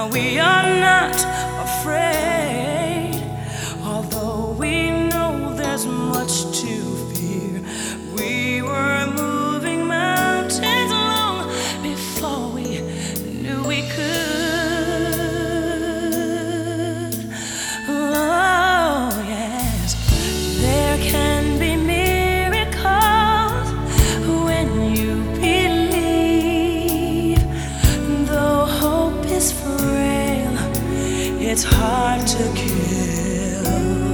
we are not afraid, although we know there's much to fear. We were moving mountains long before we knew we could. Oh, yes, there can be miracles when you believe. Though hope is frail, it's hard to kill.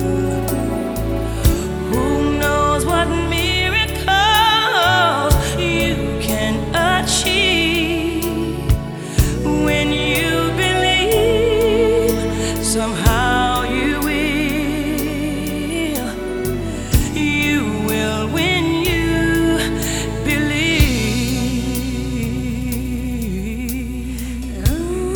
Who knows what miracles you can achieve when you believe? Somehow you will when you believe.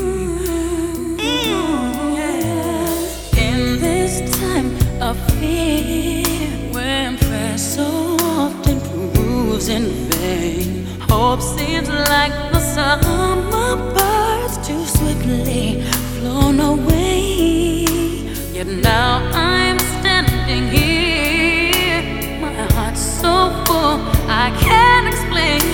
In this time of fear, when prayer so often proves in vain, hope seems like the summer birds too swiftly flown away. Yet now I'm standing here, my heart's so full I can't explain.